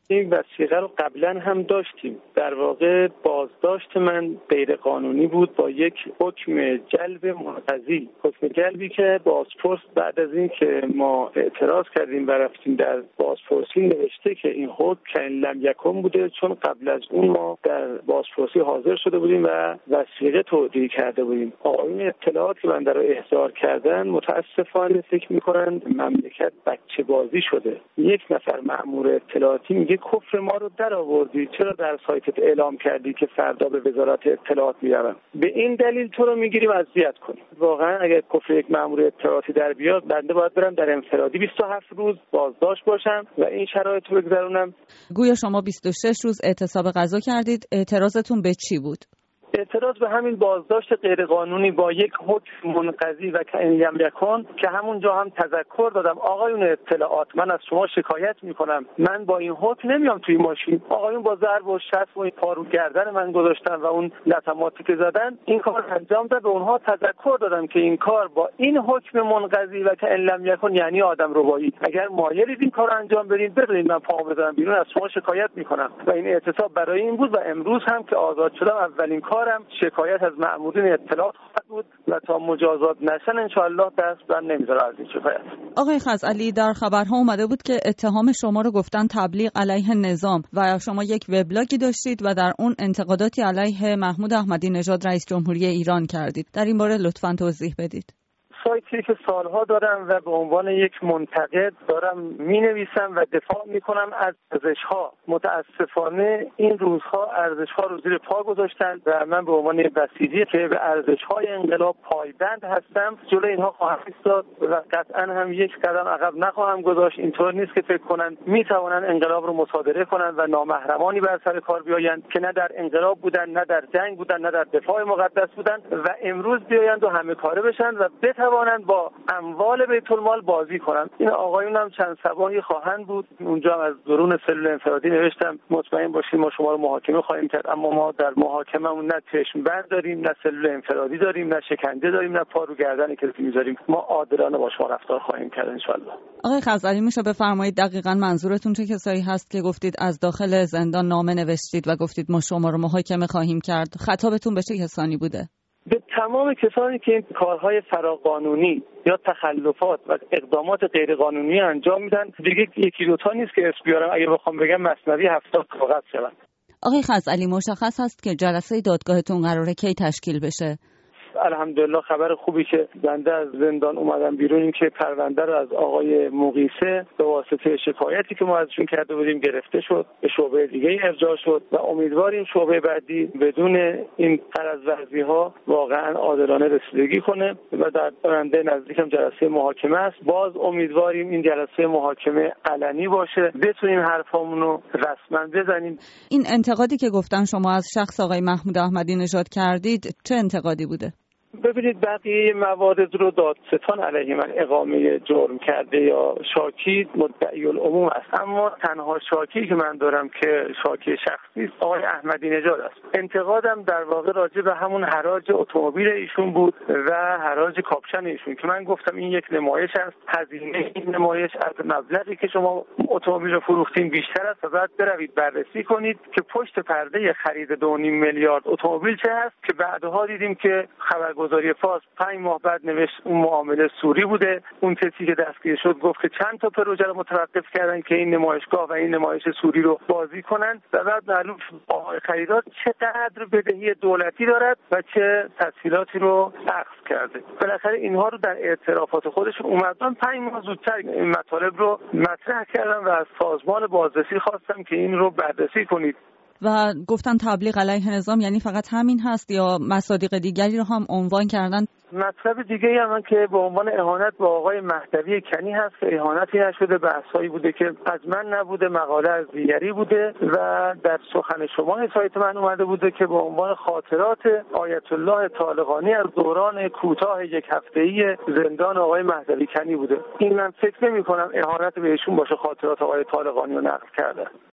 این وثیقه رو قبلا هم داشتیم. در واقع بازداشت من غیر قانونی بود با یک حکم جلب منقضی. حکم جلبی که بازپرس بعد از این که ما اعتراض کردیم و رفتیم در بازپرسی نوشته که این حکم کائن لم یکن بوده، چون قبل از اون ما در بازپرسی حاضر شده بودیم و وثیقه تودیع کرده بودیم. آقایون اطلاعات که بنده رو احضار کردن متاسفانه فکر می‌کنن مملکت بچه بازی شده. یک نفر مأمور اطلاعاتی میگه کفر ما رو در آوردی، چرا در سایتت اعلام کردی که فردا به وزارت اطلاعات میارن؟ به این دلیل تو رو میگیریم اذیت کنیم. واقعا اگر کفر یک مأمور اطلاعاتی در بیاد، بنده باید برم در انفرادی 27 روز بازداشت باشم و این شرایط رو بگذرونم. گویا شما 26 روز اعتصاب غذا کردید. اعتراضتون به چی بود؟ اعتراض به همین بازداشت غیرقانونی با یک حکم منقضی و کائن لم یکن که همونجا هم تذکر دادم آقایون اطلاعات من از شما شکایت میکنم، من با این حکم نمیام توی ماشین. آقایون با ضرب و شتم و پارو گردن من گذاشتن و اون لطماتی که زدن این کار انجام داد. به اونها تذکر دادم که این کار با این حکم منقضی و کائن لم یکن یعنی آدم ربایی. اگر مایلید این کارو انجام بدین بذارید من پامو بذارم بیرون، از شما شکایت میکنم. و این اعتصاب برای این بود و امروز هم که آزاد شدم اولین کارم شکایت از مأمورین اطلاعات خواهد بود و تا مجازات نشن انشاءالله دست بند نمیذاره از این شکایت. آقای خزعلی، در خبرها اومده بود که اتهام شما رو گفتن تبلیغ علیه نظام و شما یک وبلاگی داشتید و در اون انتقاداتی علیه محمود احمدی نژاد رئیس جمهوری ایران کردید. در این باره لطفاً توضیح بدید. سایتی که سالها دارم و به عنوان یک منتقد دارم می‌نویسم و دفاع می‌کنم از ارزش‌ها. متأسفانه این روزها ارزش‌ها رو زیر پا گذاشتن و من به عنوان بسیجی که به ارزش‌های انقلاب پایبند هستم جلوی اینها خواهم ایستاد و قطعاً هم یک قدم عقب نخواهم گذاشت. اینطور نیست که فکر کنن می‌توانن انقلاب رو مصادره کنن و نامحرمانی بر سر کار بیایند که نه در انقلاب بودن، نه در جنگ بودن، نه در دفاع مقدس بودن و امروز بیایند و همه کاره بشن و توانند با اموال بیت المال بازی کنند. این آقایون هم چند صباحی خواهند بود. اونجا هم از درون سلول انفرادی نوشتم مطمئن باشید ما شما رو محاکمه خواهیم کرد، اما ما در محاکمه‌مون نه چشم بند داریم، نه سلول انفرادی داریم، نه شکنجه داریم، نه پا رو گردن کسی می‌ذاریم. ما عادلانه با شما رفتار خواهیم کرد ان شاءالله. آقای خزعلی، میشه بفرمایید دقیقاً منظورتون چه کسایی هست که گفتید از داخل زندان نامه نوشتید و گفتید ما شما رو محاکمه خواهیم کرد؟ خطابتون به چه کسانی بوده؟ به تمام کسانی که این کارهای فراقانونی یا تخلفات و اقدامات غیرقانونی انجام میدن. دیگه یکی دوتا نیست که اسم بیارم، اگه بخوام بگم مثنوی 70 کاغذ شود. آقای خزعلی، مشخص هست که جلسه دادگاهتون قراره کی تشکیل بشه؟ الحمدلله خبر خوبی که بنده از زندان اومدم بیرون این که پرونده رو از آقای مقیسه به واسطه شکایتی که ما ازشون کرده بودیم گرفته شد، به شعبه دیگه ارجاع شد و امیدواریم شعبه بعدی بدون این قرض‌ورزی ها واقعا عادلانه رسیدگی کنه و در آینده نزدیکم جلسه محاکمه است. باز امیدواریم این جلسه محاکمه علنی باشه، بتونیم حرفامون رو رسما بزنیم. این انتقادی که گفتن شما از شخص آقای محمود احمدی نژاد کردید چه انتقادی بوده؟ ببینید بقیه موارد رو دادستان علیه من اقامه جرم کرده یا شاکی مدعی العموم است، اما تنها شاکی که من دارم که شاکی شخصی است آقای احمدی نژاد است. انتقادم در واقع راجع به همون حراج اتومبیل ایشون بود و حراج کاپشن ایشون که من گفتم این یک نمایش است، هزینه این نمایش از مبلغی که شما اتومبیل رو فروختین بیشتر است و بعد بروید بررسی کنید که پشت پرده خرید 2.5 میلیارد اتومبیل چه هست که بعدها دیدیم که خبرگزاری فارس 5 ماه بعد نوشت اون معامله سوری بوده. اون کسی که دستگیر شد گفت که چند تا پروژه رو متوقف کردن که این نمایشگاه و این نمایش سوری رو بازی کنن و بعد معلوم شد آقای خریدار چقدر بدهی دولتی دارد و چه تسهیلاتی رو اخذ کرده. بالاخره اینها رو در اعترافات خودشون اومدن 5 ماه زودتر این مطالب رو مطرح کردن و از سازمان بازرسی خواستم که این رو بررسی کنید. و گفتن تبلیغ علیه نظام یعنی فقط همین هست یا مصادیق دیگری رو هم عنوان کردن؟ مطلب دیگه‌ای هم که به عنوان اهانت به آقای مهدوی کنی هست که اهانتی نشده، بحثایی بوده که از من نبوده، مقاله از دیگری بوده و در سخن شما سایت من اومده بوده که به عنوان خاطرات آیت الله طالقانی از دوران کوتاه 1 هفته‌ای زندان آقای مهدوی کنی بوده. این من فکر نمی‌کنم اهانت بهشون باشه خاطرات آقای طالقانی رو نقل کرده.